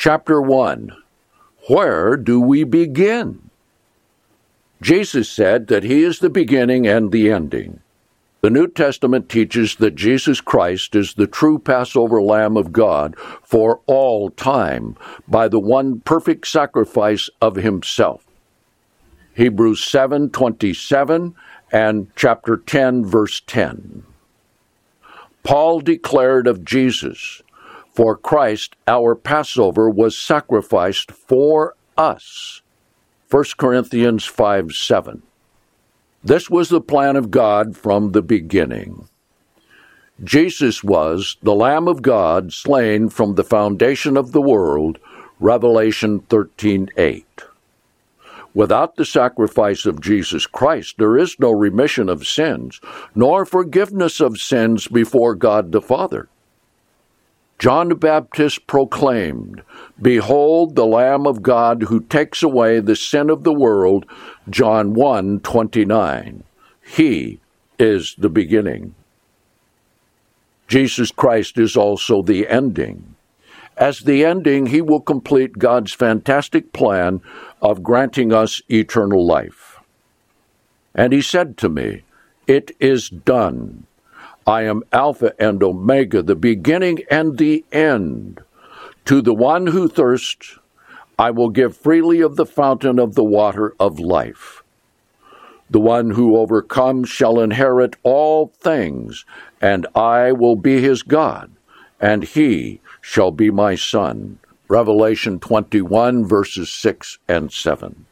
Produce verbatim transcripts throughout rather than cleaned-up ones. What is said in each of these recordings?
Chapter one. Where do we begin? Jesus said that he is the beginning and the ending. The New Testament teaches that Jesus Christ is the true Passover Lamb of God for all time by the one perfect sacrifice of himself. Hebrews seven twenty-seven and chapter ten, verse ten. Paul declared of Jesus, "For Christ, our Passover, was sacrificed for us." First Corinthians five seven. This was the plan of God from the beginning. Jesus was the Lamb of God slain from the foundation of the world, Revelation thirteen eight. Without the sacrifice of Jesus Christ, there is no remission of sins, nor forgiveness of sins before God the Father. John the Baptist proclaimed, "Behold the Lamb of God who takes away the sin of the world," John one twenty-nine. He is the beginning. Jesus Christ is also the ending. As the ending, he will complete God's fantastic plan of granting us eternal life. And he said to me, "It is done. I am Alpha and Omega, the beginning and the end. To the one who thirsts, I will give freely of the fountain of the water of life. The one who overcomes shall inherit all things, and I will be his God, and he shall be my son." Revelation twenty-one, verses six and seven.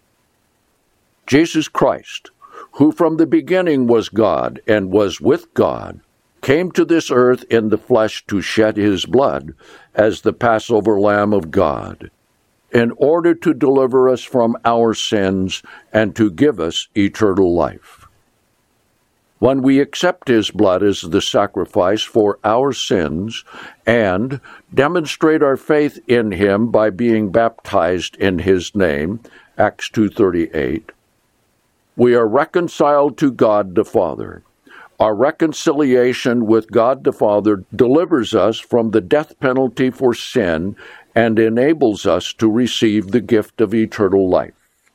Jesus Christ, who from the beginning was God and was with God, came to this earth in the flesh to shed his blood as the Passover Lamb of God, in order to deliver us from our sins and to give us eternal life. When we accept his blood as the sacrifice for our sins and demonstrate our faith in him by being baptized in his name, Acts two thirty-eight, we are reconciled to God the Father. Our reconciliation with God the Father delivers us from the death penalty for sin and enables us to receive the gift of eternal life.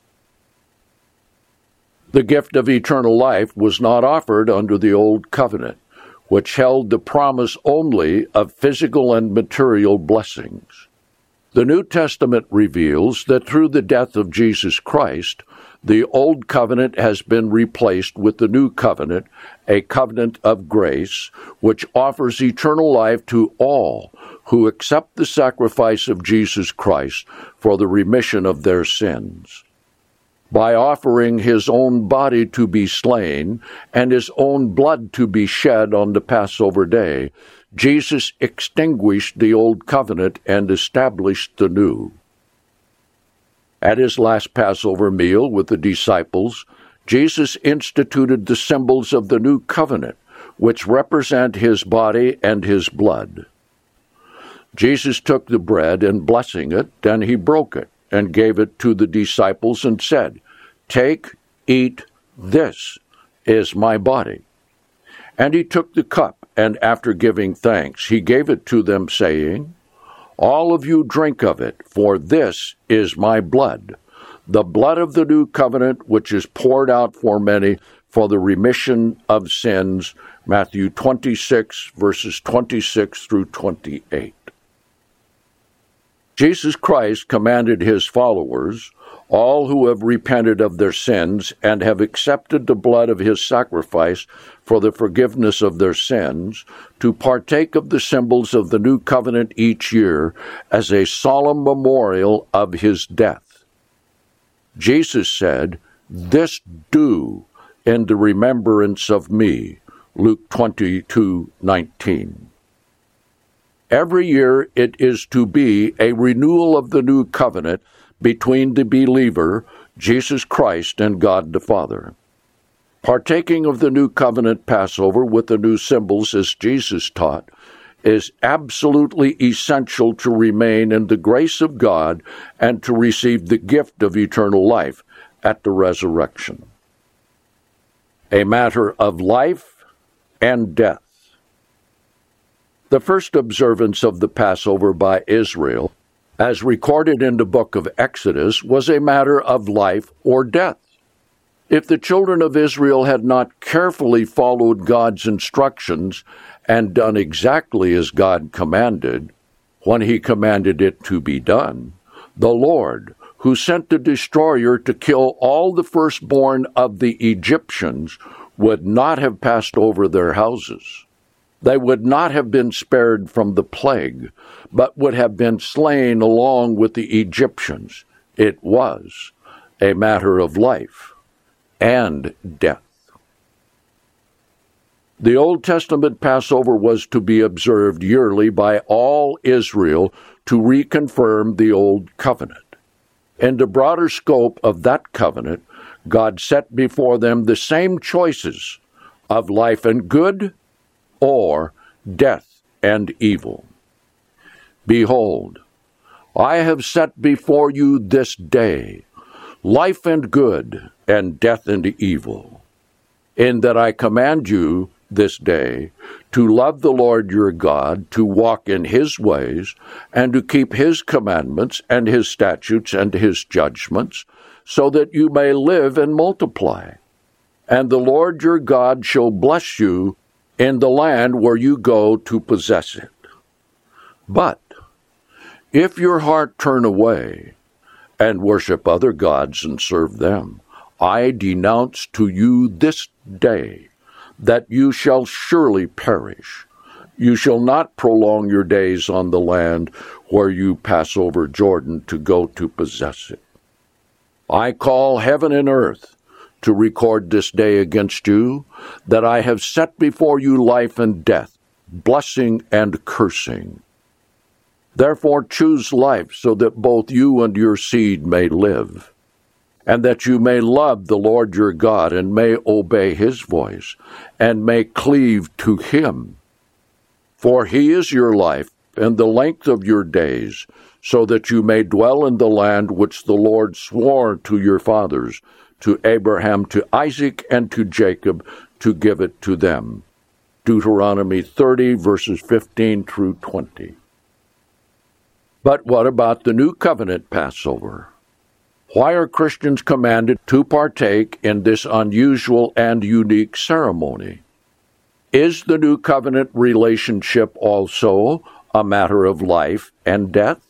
The gift of eternal life was not offered under the Old Covenant, which held the promise only of physical and material blessings. The New Testament reveals that through the death of Jesus Christ, the Old Covenant has been replaced with the New Covenant, a covenant of grace, which offers eternal life to all who accept the sacrifice of Jesus Christ for the remission of their sins. By offering his own body to be slain and his own blood to be shed on the Passover day, Jesus extinguished the Old Covenant and established the new. At his last Passover meal with the disciples, Jesus instituted the symbols of the new covenant, which represent his body and his blood. Jesus took the bread, and blessing it, then he broke it, and gave it to the disciples and said, "Take, eat, this is my body." And he took the cup, and after giving thanks, he gave it to them, saying, "All of you drink of it, for this is my blood, the blood of the new covenant, which is poured out for many for the remission of sins." Matthew twenty-six, verses twenty-six through twenty-eight. Jesus Christ commanded his followers, all who have repented of their sins and have accepted the blood of his sacrifice for the forgiveness of their sins, to partake of the symbols of the new covenant each year as a solemn memorial of his death. Jesus said, "This do in the remembrance of me." Luke twenty-two nineteen. Every year it is to be a renewal of the new covenant between the believer, Jesus Christ, and God the Father. Partaking of the new covenant Passover with the new symbols as Jesus taught is absolutely essential to remain in the grace of God and to receive the gift of eternal life at the resurrection. A matter of life and death. The first observance of the Passover by Israel as recorded in the book of Exodus, was a matter of life or death. If the children of Israel had not carefully followed God's instructions and done exactly as God commanded, when he commanded it to be done, the Lord, who sent the destroyer to kill all the firstborn of the Egyptians, would not have passed over their houses. They would not have been spared from the plague, but would have been slain along with the Egyptians. It was a matter of life and death. The Old Testament Passover was to be observed yearly by all Israel to reconfirm the Old Covenant. In the broader scope of that covenant, God set before them the same choices of life and good or death and evil. Behold, I have set before you this day life and good and death and evil, in that I command you this day to love the Lord your God, to walk in his ways, and to keep his commandments and his statutes and his judgments, so that you may live and multiply. And the Lord your God shall bless you in the land where you go to possess it. But if your heart turn away and worship other gods and serve them, I denounce to you this day that you shall surely perish. You shall not prolong your days on the land where you pass over Jordan to go to possess it. I call heaven and earth to record this day against you, that I have set before you life and death, blessing and cursing. Therefore choose life, so that both you and your seed may live, and that you may love the Lord your God, and may obey his voice, and may cleave to him. For he is your life, and the length of your days, so that you may dwell in the land which the Lord swore to your fathers, to Abraham, to Isaac, and to Jacob, to give it to them. Deuteronomy thirty, verses fifteen through twenty. But what about the New Covenant Passover? Why are Christians commanded to partake in this unusual and unique ceremony? Is the New Covenant relationship also a matter of life and death?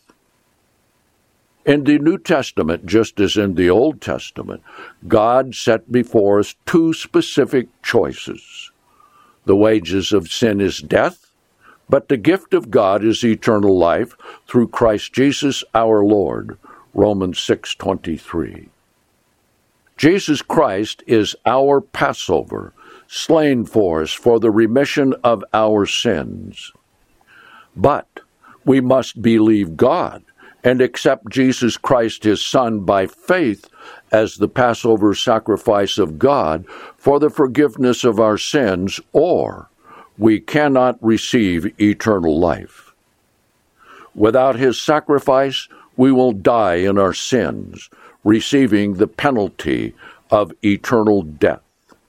In the New Testament, just as in the Old Testament, God set before us two specific choices. The wages of sin is death, but the gift of God is eternal life through Christ Jesus our Lord. Romans six twenty-three. Jesus Christ is our Passover, slain for us for the remission of our sins. But we must believe God and accept Jesus Christ, his Son, by faith as the Passover sacrifice of God for the forgiveness of our sins, or we cannot receive eternal life. Without his sacrifice, we will die in our sins, receiving the penalty of eternal death.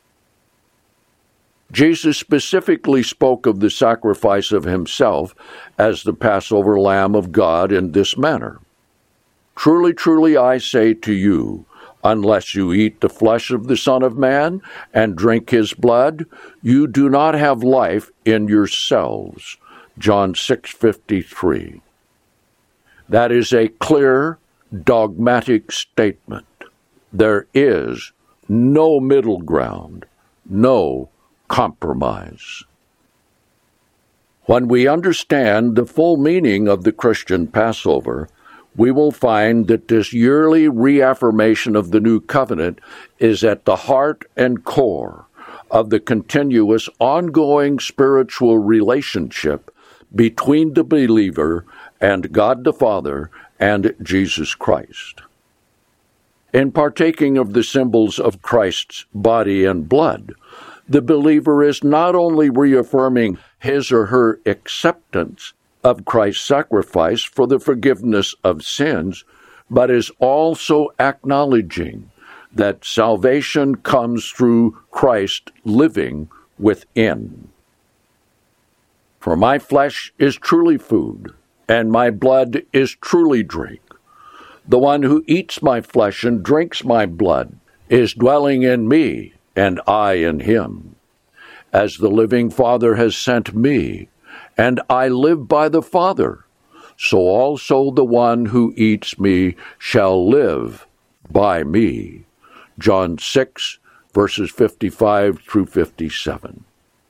Jesus specifically spoke of the sacrifice of himself as the Passover Lamb of God in this manner. Truly, truly, I say to you, unless you eat the flesh of the Son of Man and drink his blood, you do not have life in yourselves. John six fifty-three. That is a clear, dogmatic statement. There is no middle ground, no compromise. When we understand the full meaning of the Christian Passover, we will find that this yearly reaffirmation of the new covenant is at the heart and core of the continuous, ongoing spiritual relationship between the believer and God the Father and Jesus Christ. In partaking of the symbols of Christ's body and blood, the believer is not only reaffirming his or her acceptance of Christ's sacrifice for the forgiveness of sins, but is also acknowledging that salvation comes through Christ living within. For my flesh is truly food, and my blood is truly drink. The one who eats my flesh and drinks my blood is dwelling in me, and I in him. As the living Father has sent me, and I live by the Father, so also the one who eats me shall live by me. John six, verses fifty-five through fifty-seven.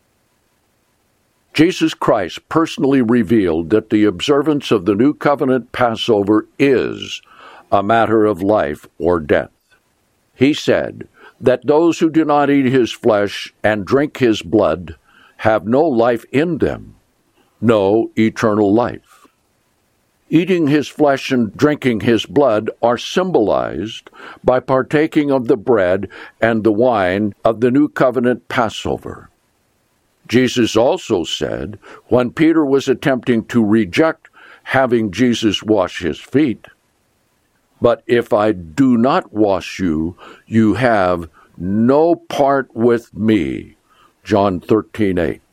Jesus Christ personally revealed that the observance of the New Covenant Passover is a matter of life or death. He said that those who do not eat his flesh and drink his blood have no life in them, no eternal life. Eating his flesh and drinking his blood are symbolized by partaking of the bread and the wine of the New Covenant Passover. Jesus also said, when Peter was attempting to reject having Jesus wash his feet, "But if I do not wash you, you have no part with me." John thirteen eight.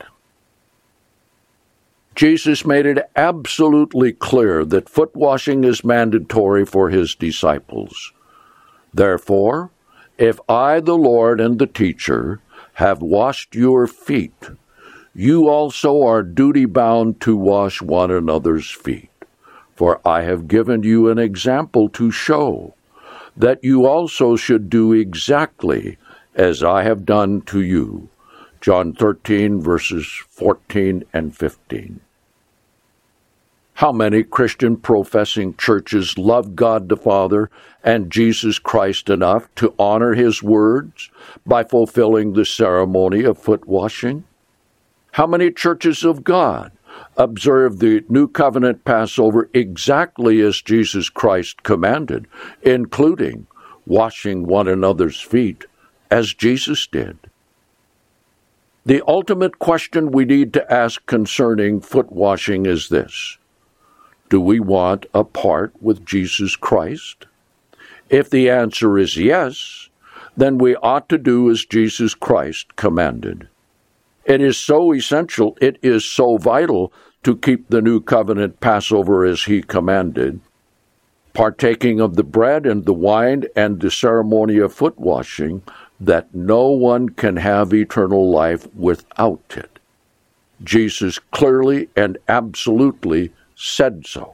Jesus made it absolutely clear that foot washing is mandatory for his disciples. Therefore, if I, the Lord and the teacher, have washed your feet, you also are duty-bound to wash one another's feet. For I have given you an example to show that you also should do exactly as I have done to you. John thirteen, verses fourteen and fifteen. How many Christian professing churches love God the Father and Jesus Christ enough to honor his words by fulfilling the ceremony of foot washing? How many churches of God observe the New Covenant Passover exactly as Jesus Christ commanded, including washing one another's feet as Jesus did? The ultimate question we need to ask concerning foot washing is this: do we want a part with Jesus Christ? If the answer is yes, then we ought to do as Jesus Christ commanded. It is so essential, it is so vital to keep the New Covenant Passover as he commanded, partaking of the bread and the wine and the ceremony of foot washing, that no one can have eternal life without it. Jesus clearly and absolutely said so.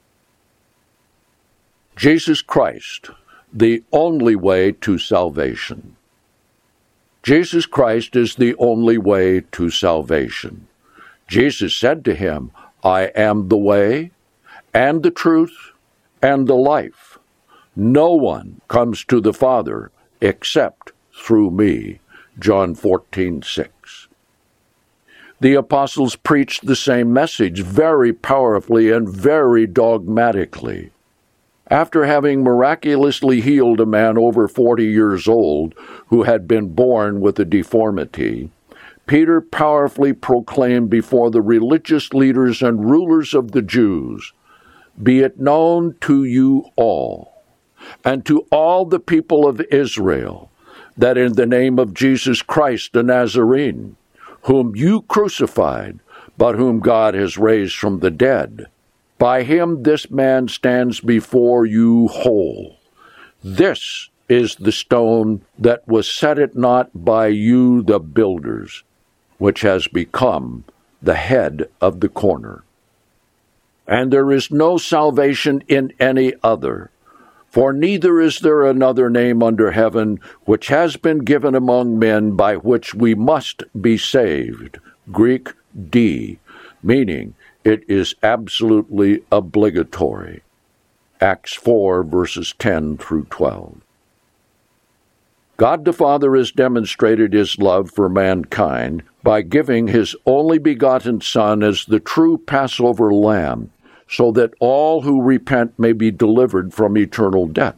Jesus Christ, the only way to salvation. Jesus Christ is the only way to salvation. Jesus said to him, I am the way, and the truth, and the life. No one comes to the Father except through me. John fourteen six. The apostles preached the same message very powerfully and very dogmatically. After having miraculously healed a man over forty years old who had been born with a deformity, Peter powerfully proclaimed before the religious leaders and rulers of the Jews, "Be it known to you all, and to all the people of Israel, that in the name of Jesus Christ the Nazarene, whom you crucified, but whom God has raised from the dead, by him this man stands before you whole. This is the stone that was set at naught by you the builders, which has become the head of the corner. And there is no salvation in any other, for neither is there another name under heaven which has been given among men by which we must be saved." Greek D, meaning it is absolutely obligatory. Acts four, verses ten through twelve. God the Father has demonstrated his love for mankind by giving his only begotten Son as the true Passover lamb, so that all who repent may be delivered from eternal death.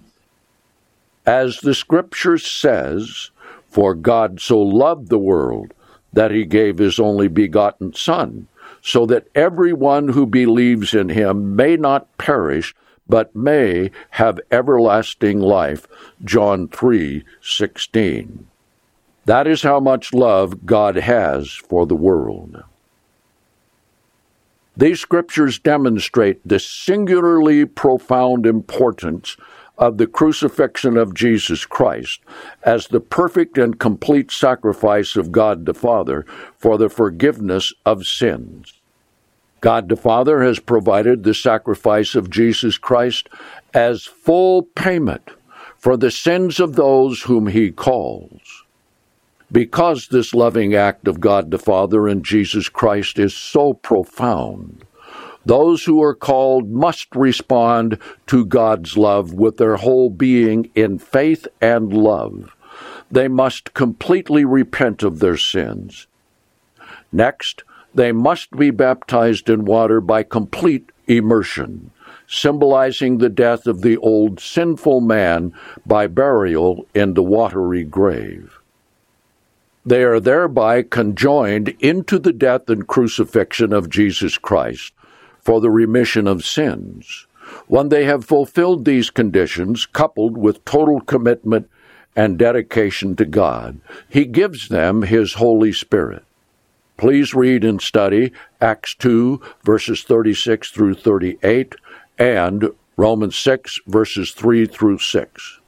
As the Scripture says, "For God so loved the world that he gave his only begotten Son, so that everyone who believes in him may not perish, but may have everlasting life." John three sixteen. That is how much love God has for the world. These scriptures demonstrate the singularly profound importance of the crucifixion of Jesus Christ as the perfect and complete sacrifice of God the Father for the forgiveness of sins. God the Father has provided the sacrifice of Jesus Christ as full payment for the sins of those whom he calls. Because this loving act of God the Father and Jesus Christ is so profound, those who are called must respond to God's love with their whole being in faith and love. They must completely repent of their sins. Next, they must be baptized in water by complete immersion, symbolizing the death of the old sinful man by burial in the watery grave. They are thereby conjoined into the death and crucifixion of Jesus Christ for the remission of sins. When they have fulfilled these conditions, coupled with total commitment and dedication to God, he gives them his Holy Spirit. Please read and study Acts two, verses thirty-six through thirty-eight, and Romans six, verses three through six.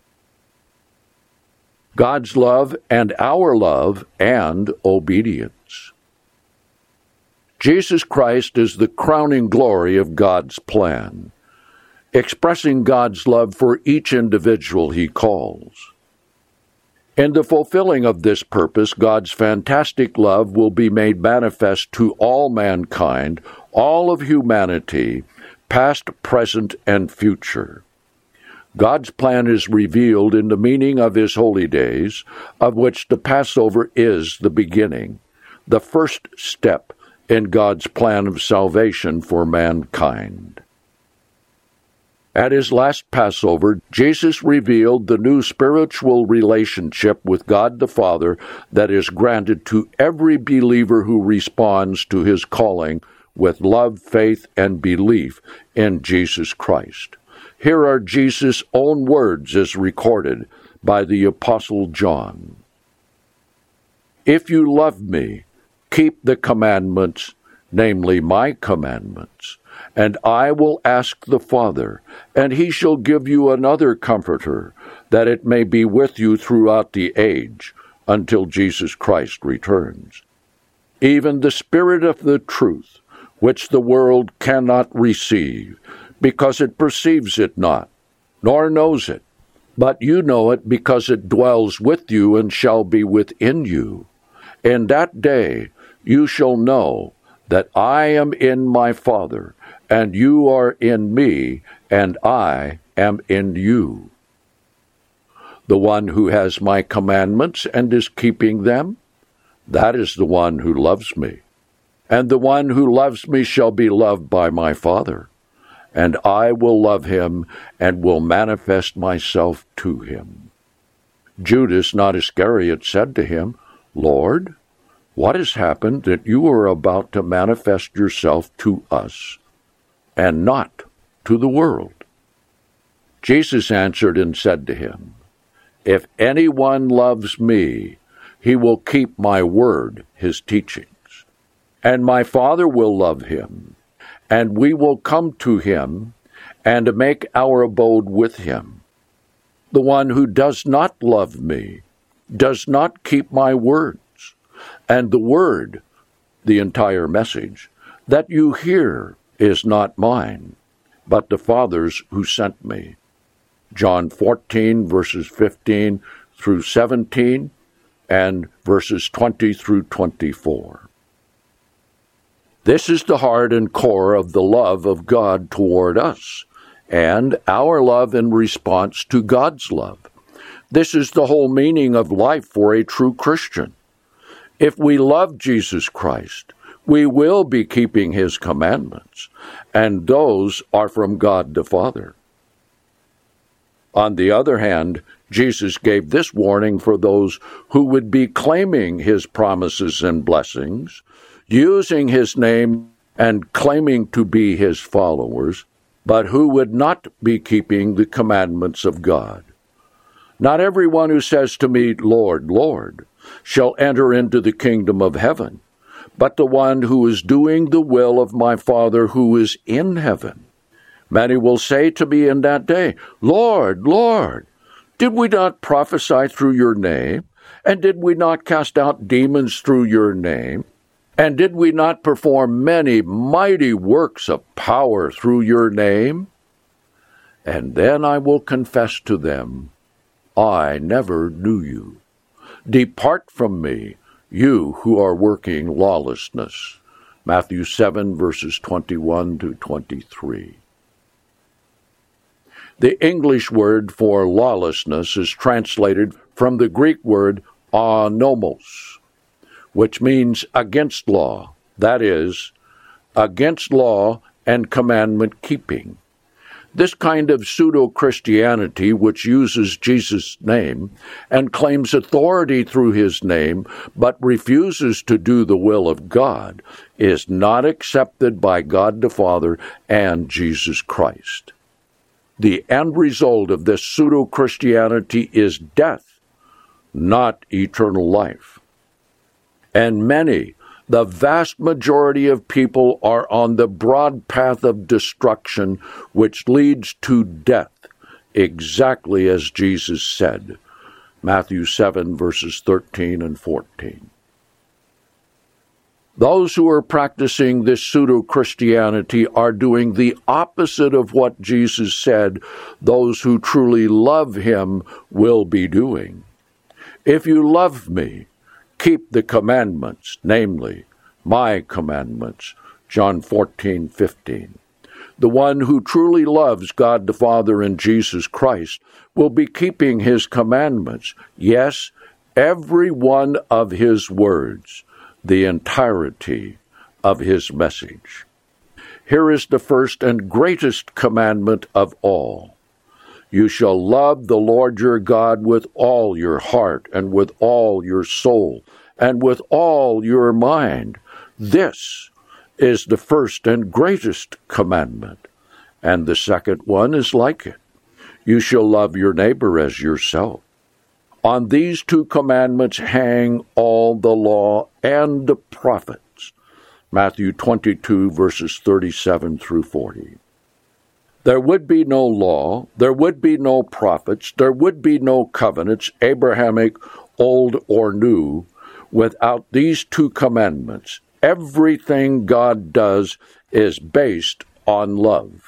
God's love and our love and obedience. Jesus Christ is the crowning glory of God's plan, expressing God's love for each individual he calls. In the fulfilling of this purpose, God's fantastic love will be made manifest to all mankind, all of humanity, past, present, and future. God's plan is revealed in the meaning of his holy days, of which the Passover is the beginning, the first step in God's plan of salvation for mankind. At his last Passover, Jesus revealed the new spiritual relationship with God the Father that is granted to every believer who responds to his calling with love, faith, and belief in Jesus Christ. Here are Jesus' own words as recorded by the Apostle John. "If you love me, keep the commandments, namely my commandments, and I will ask the Father, and he shall give you another Comforter, that it may be with you throughout the age, until Jesus Christ returns. Even the Spirit of the truth, which the world cannot receive, because it perceives it not, nor knows it. But you know it because it dwells with you and shall be within you. In that day you shall know that I am in my Father, and you are in me, and I am in you. The one who has my commandments and is keeping them, that is the one who loves me. And the one who loves me shall be loved by my Father, and I will love him and will manifest myself to him." Judas, not Iscariot, said to him, "Lord, what has happened that you are about to manifest yourself to us, and not to the world?" Jesus answered and said to him, "If anyone loves me, he will keep my word," his teachings, "and my Father will love him, and we will come to him and make our abode with him. The one who does not love me does not keep my words, and the word, the entire message, that you hear is not mine, but the Father's who sent me." John fourteen, verses fifteen through seventeen, and verses twenty through twenty-four. This is the heart and core of the love of God toward us, and our love in response to God's love. This is the whole meaning of life for a true Christian. If we love Jesus Christ, we will be keeping his commandments, and those are from God the Father. On the other hand, Jesus gave this warning for those who would be claiming his promises and blessings, using his name and claiming to be his followers, but who would not be keeping the commandments of God. "Not everyone who says to me, 'Lord, Lord,' shall enter into the kingdom of heaven, but the one who is doing the will of my Father who is in heaven. Many will say to me in that day, Lord, Lord, did we not prophesy through your name? And did we not cast out demons through your name? And did we not perform many mighty works of power through your name? And then I will confess to them, I never knew you. Depart from me, you who are working lawlessness. Matthew seven, verses twenty-one to twenty-three. The English word for lawlessness is translated from the Greek word anomos, which means against law, that is, against law and commandment keeping. This kind of pseudo-Christianity, which uses Jesus' name and claims authority through his name, but refuses to do the will of God, is not accepted by God the Father and Jesus Christ. The end result of this pseudo-Christianity is death, not eternal life. And many, the vast majority of people, are on the broad path of destruction which leads to death, exactly as Jesus said. Matthew seven, verses thirteen and fourteen. Those who are practicing this pseudo-Christianity are doing the opposite of what Jesus said those who truly love him will be doing. If you love me, keep the commandments, namely, my commandments, John fourteen, fifteen. The one who truly loves God the Father and Jesus Christ will be keeping his commandments, yes, every one of his words, the entirety of his message. Here is the first and greatest commandment of all. You shall love the Lord your God with all your heart and with all your soul and with all your mind. This is the first and greatest commandment, and the second one is like it. You shall love your neighbor as yourself. On these two commandments hang all the law and the prophets. Matthew twenty-two, verses thirty-seven through forty. There would be no law, there would be no prophets, there would be no covenants, Abrahamic, old or new, without these two commandments. Everything God does is based on love.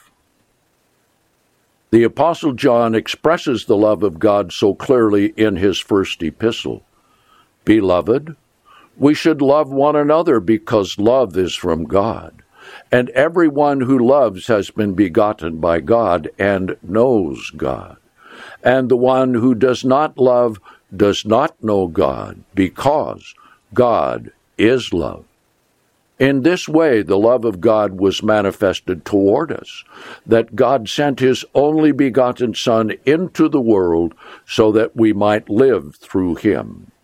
The Apostle John expresses the love of God so clearly in his first epistle. Beloved, we should love one another because love is from God. And everyone who loves has been begotten by God and knows God. And the one who does not love does not know God, because God is love. In this way, the love of God was manifested toward us, that God sent his only begotten Son into the world so that we might live through him.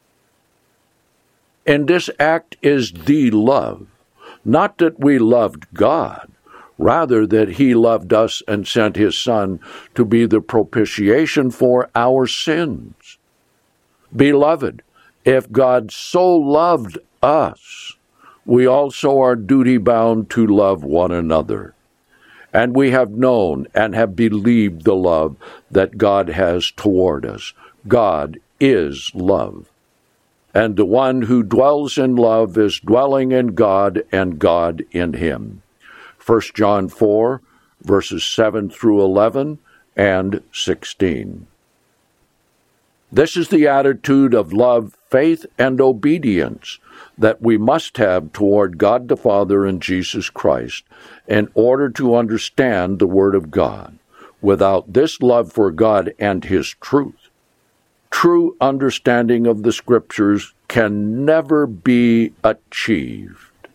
And this act is the love, not that we loved God, rather that he loved us and sent his Son to be the propitiation for our sins. Beloved, if God so loved us, we also are duty-bound to love one another. And we have known and have believed the love that God has toward us. God is love. And the one who dwells in love is dwelling in God and God in him. First John four, verses seven through eleven and sixteen. This is the attitude of love, faith, and obedience that we must have toward God the Father and Jesus Christ in order to understand the Word of God. Without this love for God and his truth, true understanding of the Scriptures can never be achieved.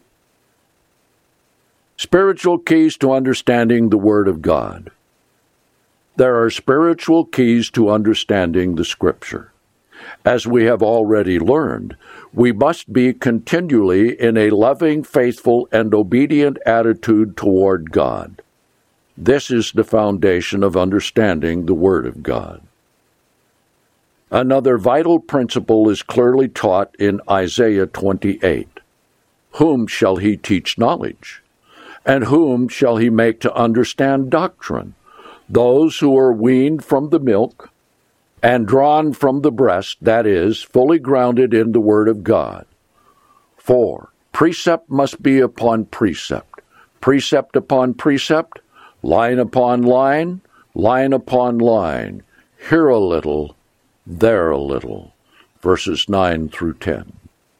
Spiritual keys to understanding the Word of God. There are spiritual keys to understanding the Scripture. As we have already learned, we must be continually in a loving, faithful, and obedient attitude toward God. This is the foundation of understanding the Word of God. Another vital principle is clearly taught in Isaiah twenty-eight. whom shall he teach knowledge? And whom shall he make to understand doctrine? Those who are weaned from the milk and drawn from the breast, that is, fully grounded in the word of God. For precept must be upon precept, precept upon precept, line upon line, line upon line, here a little, there a little. Verses nine through ten.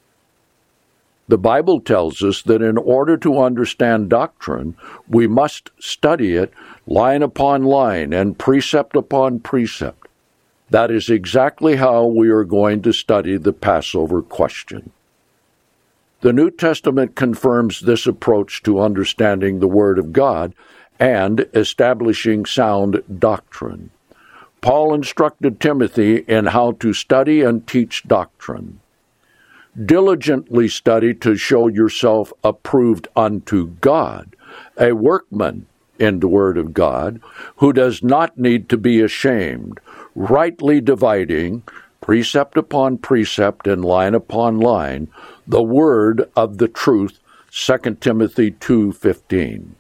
The Bible tells us that in order to understand doctrine, we must study it line upon line and precept upon precept. That is exactly how we are going to study the Passover question. The New Testament confirms this approach to understanding the Word of God and establishing sound doctrine. Paul instructed Timothy in how to study and teach doctrine. Diligently study to show yourself approved unto God, a workman in the Word of God, who does not need to be ashamed, rightly dividing, precept upon precept and line upon line, the word of the truth, Second Timothy two fifteen.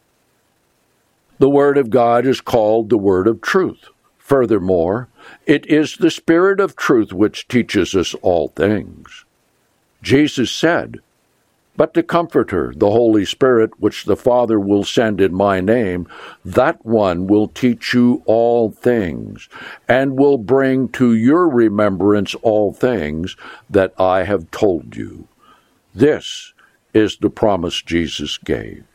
The Word of God is called the Word of Truth. Furthermore, it is the Spirit of truth which teaches us all things. Jesus said, "But the Comforter, the Holy Spirit, which the Father will send in my name, that one will teach you all things, and will bring to your remembrance all things that I have told you." This is the promise Jesus gave.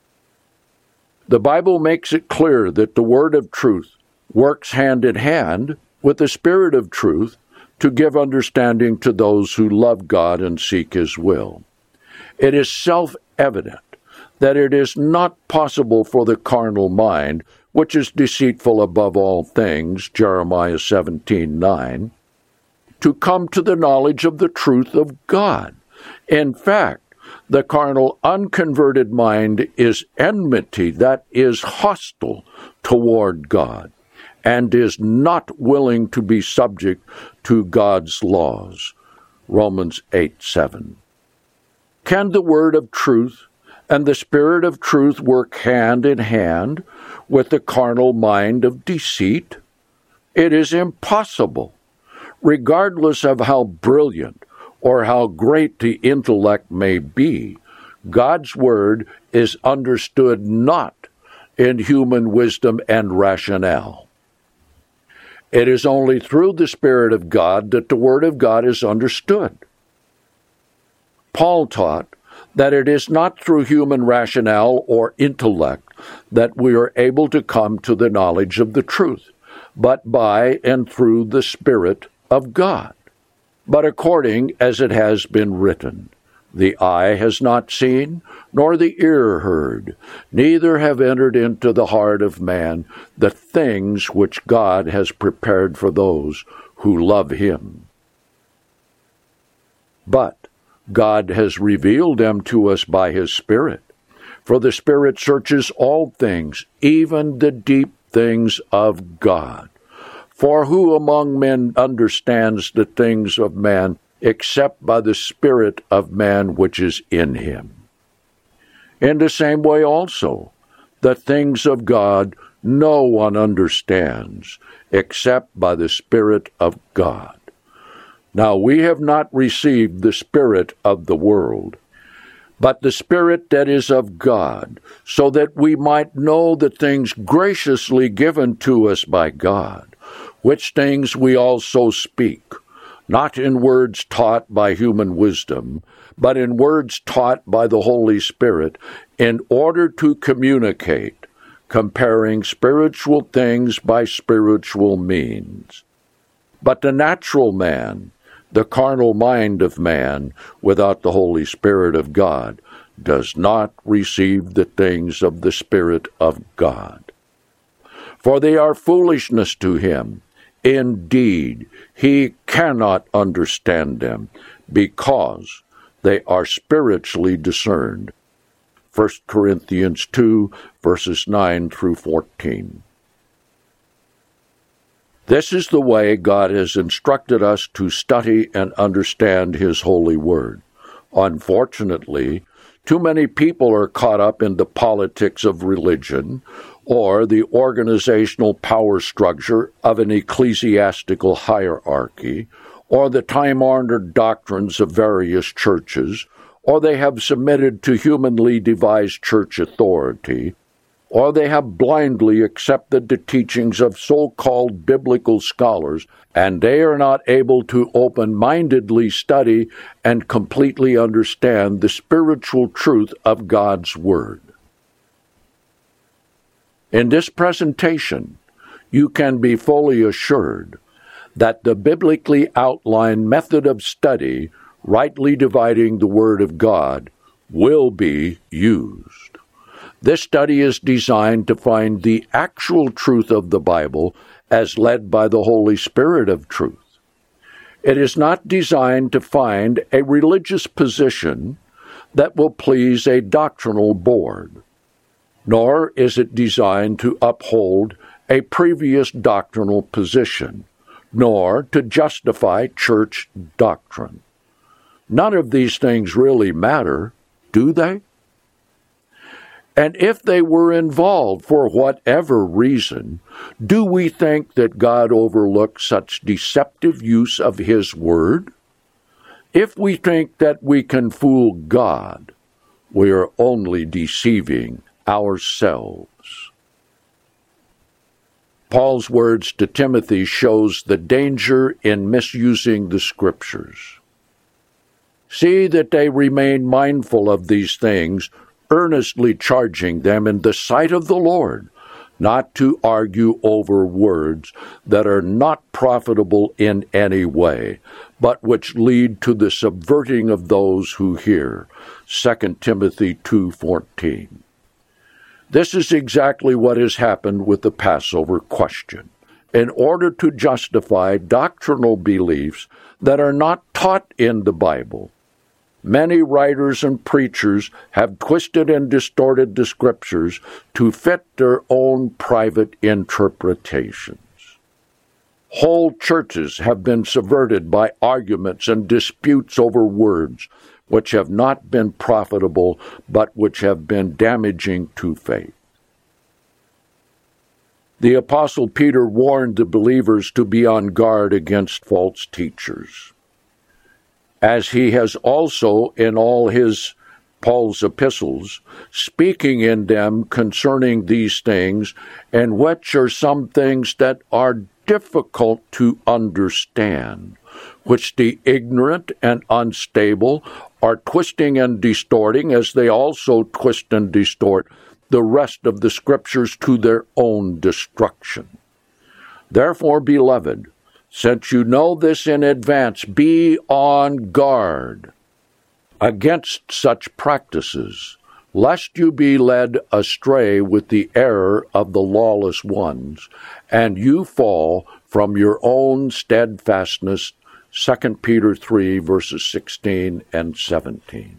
The Bible makes it clear that the Word of truth works hand in hand with the Spirit of truth to give understanding to those who love God and seek His will. It is self-evident that it is not possible for the carnal mind, which is deceitful above all things, Jeremiah seventeen nine, to come to the knowledge of the truth of God. In fact, the carnal, unconverted mind is enmity, that is hostile toward God, and is not willing to be subject to God's laws. Romans eight seven. Can the word of truth and the Spirit of truth work hand in hand with the carnal mind of deceit? It is impossible. Regardless of how brilliant or how great the intellect may be, God's word is understood not in human wisdom and rationale. It is only through the Spirit of God that the Word of God is understood. Paul taught that it is not through human rationale or intellect that we are able to come to the knowledge of the truth, but by and through the Spirit of God. But according as it has been written, the eye has not seen, nor the ear heard, neither have entered into the heart of man the things which God has prepared for those who love Him. But God has revealed them to us by His Spirit, for the Spirit searches all things, even the deep things of God. For who among men understands the things of man, except by the Spirit of man which is in him? In the same way also, the things of God no one understands, except by the Spirit of God. Now we have not received the spirit of the world, but the Spirit that is of God, so that we might know the things graciously given to us by God, which things we also speak, not in words taught by human wisdom, but in words taught by the Holy Spirit, in order to communicate, comparing spiritual things by spiritual means. But the natural man, the carnal mind of man, without the Holy Spirit of God, does not receive the things of the Spirit of God. For they are foolishness to him. Indeed, he cannot understand them, because they are spiritually discerned. First Corinthians two, verses nine through fourteen. This is the way God has instructed us to study and understand His holy word. Unfortunately, too many people are caught up in the politics of religion or the organizational power structure of an ecclesiastical hierarchy, or the time-honored doctrines of various churches, or they have submitted to humanly devised church authority, or they have blindly accepted the teachings of so-called biblical scholars, and they are not able to open-mindedly study and completely understand the spiritual truth of God's Word. In this presentation, you can be fully assured that the biblically outlined method of study, rightly dividing the Word of God, will be used. This study is designed to find the actual truth of the Bible as led by the Holy Spirit of truth. It is not designed to find a religious position that will please a doctrinal board, nor is it designed to uphold a previous doctrinal position, nor to justify church doctrine. None of these things really matter, do they? And if they were involved for whatever reason, do we think that God overlooks such deceptive use of His Word? If we think that we can fool God, we are only deceiving ourselves. Paul's words to Timothy shows the danger in misusing the Scriptures. See that they remain mindful of these things, earnestly charging them in the sight of the Lord not to argue over words that are not profitable in any way, but which lead to the subverting of those who hear. Second Timothy two fourteen. This is exactly what has happened with the Passover question. In order to justify doctrinal beliefs that are not taught in the Bible, many writers and preachers have twisted and distorted the Scriptures to fit their own private interpretations. Whole churches have been subverted by arguments and disputes over words which have not been profitable, but which have been damaging to faith. The Apostle Peter warned the believers to be on guard against false teachers, as he has also in all his, Paul's epistles, speaking in them concerning these things, and which are some things that are difficult to understand, which the ignorant and unstable are twisting and distorting, as they also twist and distort the rest of the Scriptures to their own destruction. Therefore, beloved, since you know this in advance, be on guard against such practices, lest you be led astray with the error of the lawless ones, and you fall from your own steadfastness. Second Peter three, verses sixteen and seventeen.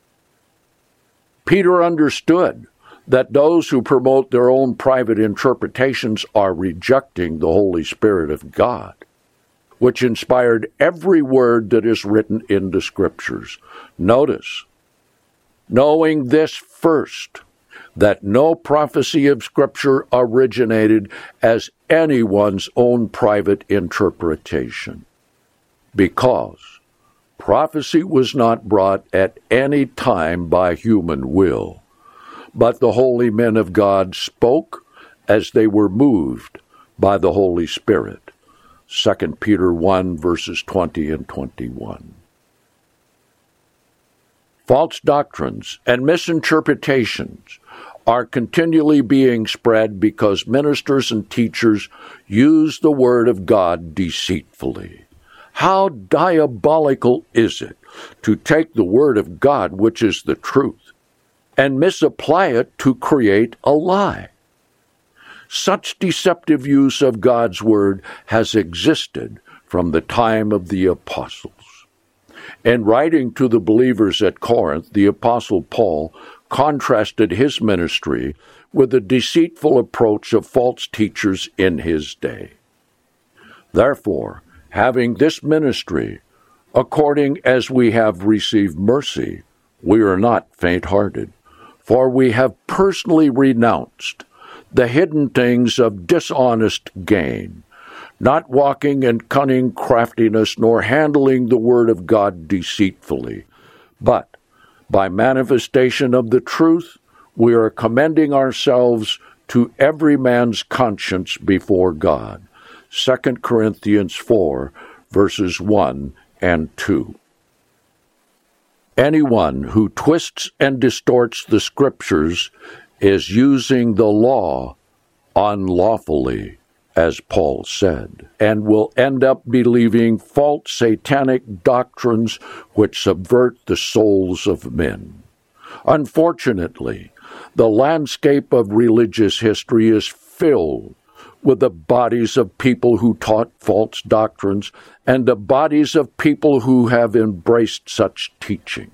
Peter understood that those who promote their own private interpretations are rejecting the Holy Spirit of God, which inspired every word that is written in the Scriptures. Notice, knowing this first, that no prophecy of Scripture originated as anyone's own private interpretation, because prophecy was not brought at any time by human will, but the holy men of God spoke as they were moved by the Holy Spirit. Second Peter one, verses twenty and twenty-one. False doctrines and misinterpretations are continually being spread because ministers and teachers use the Word of God deceitfully. How diabolical is it to take the Word of God, which is the truth, and misapply it to create a lie? Such deceptive use of God's Word has existed from the time of the apostles. In writing to the believers at Corinth, the Apostle Paul contrasted his ministry with the deceitful approach of false teachers in his day. Therefore, having this ministry, According as we have received mercy, we are not faint-hearted, for we have personally renounced the hidden things of dishonest gain, not walking in cunning craftiness, nor handling the word of God deceitfully, but by manifestation of the truth, we are commending ourselves to every man's conscience before God. Second Corinthians four, verses one and two. Anyone who twists and distorts the Scriptures is using the law unlawfully, as Paul said, and will end up believing false satanic doctrines which subvert the souls of men. Unfortunately, the landscape of religious history is filled with the bodies of people who taught false doctrines and the bodies of people who have embraced such teachings.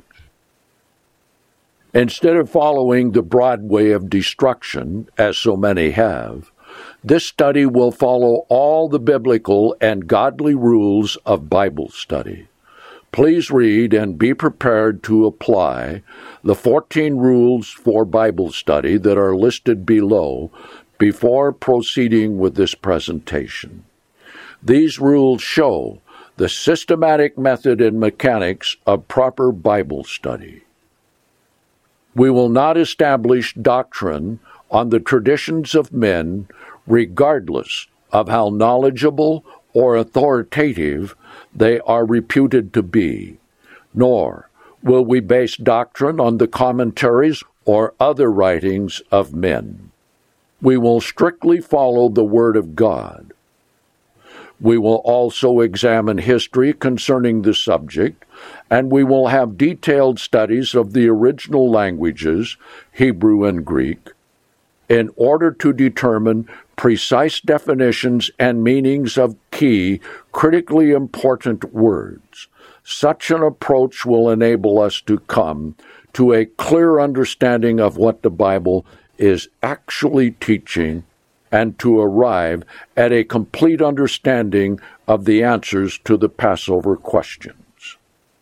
Instead of following the broad way of destruction, as so many have, this study will follow all the biblical and godly rules of Bible study. Please read and be prepared to apply the fourteen rules for Bible study that are listed below before proceeding with this presentation. These rules show the systematic method and mechanics of proper Bible study. We will not establish doctrine on the traditions of men, regardless of how knowledgeable or authoritative they are reputed to be, nor will we base doctrine on the commentaries or other writings of men. We will strictly follow the Word of God. We will also examine history concerning the subject, and we will have detailed studies of the original languages, Hebrew and Greek, in order to determine precise definitions and meanings of key, critically important words. Such an approach will enable us to come to a clear understanding of what the Bible is actually teaching and to arrive at a complete understanding of the answers to the Passover questions.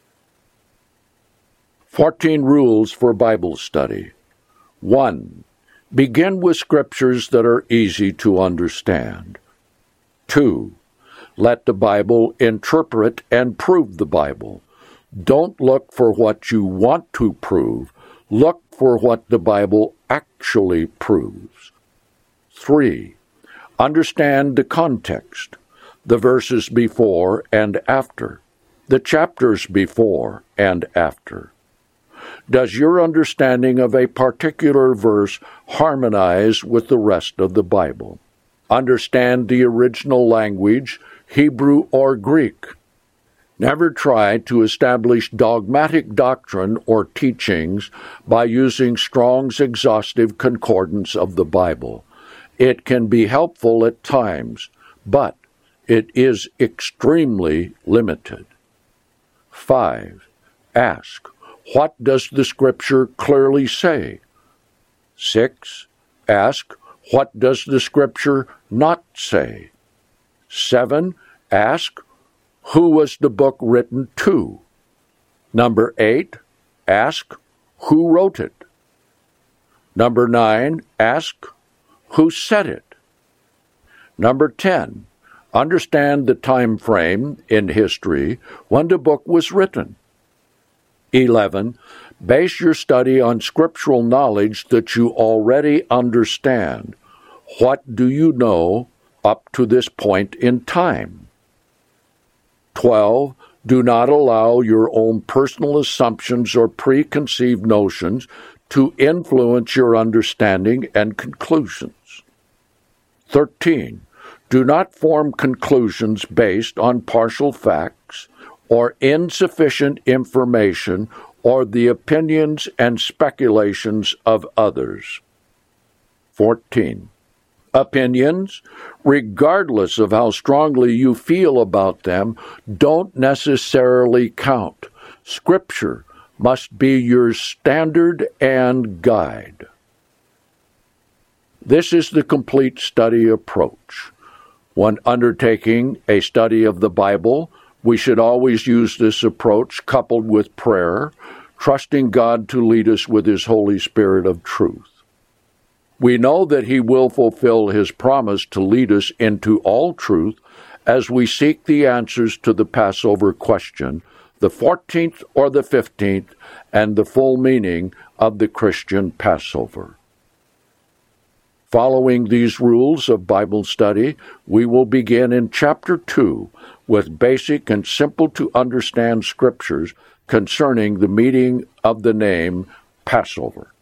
Fourteen rules for Bible study. One, begin with scriptures that are easy to understand. Two, let the Bible interpret and prove the Bible. Don't look for what you want to prove. Look for what the Bible actually proves. Three, understand the context, the verses before and after, the chapters before and after. Does your understanding of a particular verse harmonize with the rest of the Bible? Understand the original language, Hebrew or Greek. Never try to establish dogmatic doctrine or teachings by using Strong's exhaustive concordance of the Bible. It can be helpful at times, but it is extremely limited. Five, ask, what does the Scripture clearly say? Six, ask, what does the Scripture not say? Seven, ask, who was the book written to? Number eight, ask, who wrote it? Number nine, ask, who said it? Number ten, understand the time frame in history when the book was written. Eleven, base your study on scriptural knowledge that you already understand. What do you know up to this point in time? Twelve, do not allow your own personal assumptions or preconceived notions to influence your understanding and conclusions. Thirteen, do not form conclusions based on partial facts or insufficient information or the opinions and speculations of others. Fourteen, opinions, regardless of how strongly you feel about them, don't necessarily count. Scripture must be your standard and guide. This is the complete study approach. When undertaking a study of the Bible, We should always use this approach coupled with prayer, trusting God to lead us with His Holy Spirit of truth. We know that He will fulfill His promise to lead us into all truth as we seek the answers to the Passover question, the fourteenth or the fifteenth, and the full meaning of the Christian Passover. Following these rules of Bible study, we will begin in chapter two with basic and simple-to-understand scriptures concerning the meaning of the name Passover.